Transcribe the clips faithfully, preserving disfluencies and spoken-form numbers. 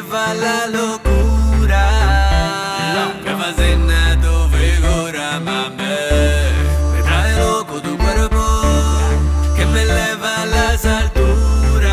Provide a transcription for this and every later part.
lleva a la locura. Me fascina tu figura, mami. Me trae loco tu cuerpo, que me eleva a las alturas.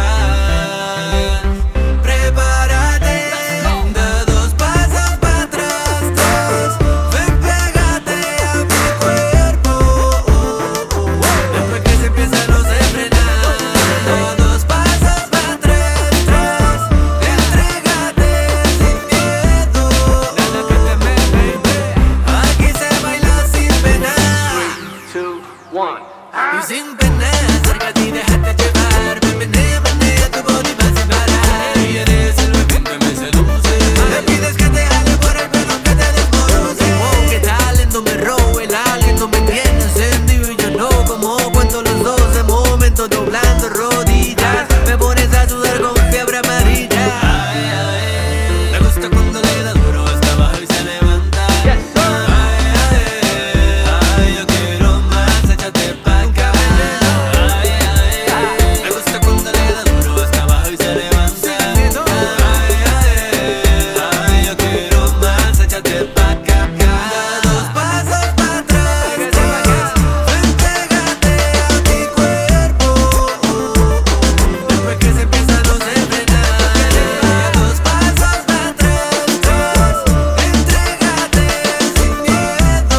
Prepárate, da dos pasos para atrás, tres. Ven, pégate a mi cuerpo. Después que se empieza no se frena. Da dos pasos para atrás, tres. Entrégate sin miedo. Nada que temer, baby. Aquí se baila sin pena. Three, two, one. Y sin pena, acércate y déjate llevar. Ven, menea, menea tu body más sin parar. Y eres el bebé que me seduce. Me pides que te jale por el pelo, que te desmoruce. Oh, que talento me robo, el aliento me tiene encendido y yo no como cuento los dos de momento doblando rodillas. Me pones a sudar con fiebre amarilla. Ay, ay, me gusta cuando le da duro hasta abajo y se levanta. Yes, sir. Ay, ay, ay, yo quiero más, échate pa' acá. Ay, ay, ay, me gusta cuando le da duro hasta abajo y se levanta. Ay, ay, ay, yo quiero más, échate pa' acá. Da dos pasos para atrás, ven, pégate a mi cuerpo. Después que se empieza no se frena. Da dos pasos para atrás, tres. Entrégate sin miedo.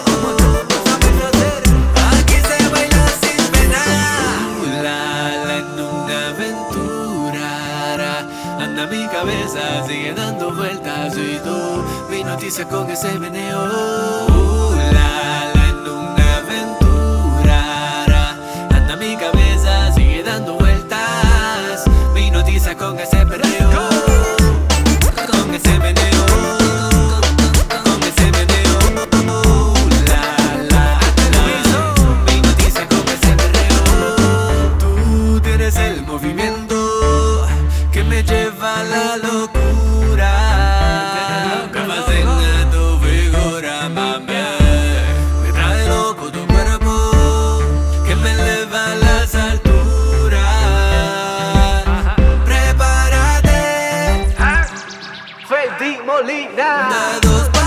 Aquí se baila sin pena. Uh, la, la, en una aventura rara. Anda mi cabeza, sigue dando vueltas. Y tú, mi noticia con ese meneo. Uh, la, la, en una aventura rara. Anda mi cabeza, sigue dando vueltas. Mi noticia con ese perreo. Con ese meneo. Con ese meneo. La, la, la. Mi noticia con ese perreo. Tú tienes el movimiento que me lleva a la locura. Me fascina tu figura, mami. Me trae loco tu cuerpo, que me eleva a las alturas. Prepárate, Freddy Molina. da dos